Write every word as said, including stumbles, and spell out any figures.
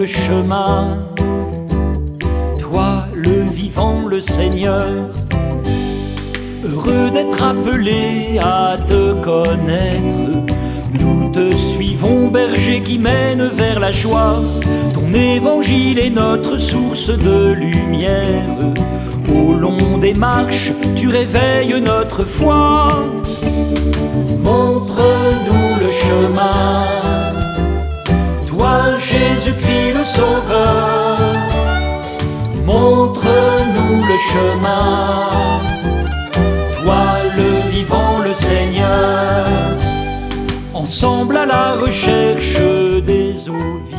chemin. Toi, le vivant, le Seigneur, heureux d'être appelé à te connaître. Nous te suivons, berger qui mène vers la joie. Ton évangile est notre source de lumière. Au long des marches, tu réveilles notre foi. Montre-nous le chemin, toi Jésus-Christ le Sauveur. Montre-nous le chemin, toi le vivant, le Seigneur. Ensemble à la recherche des eaux vives.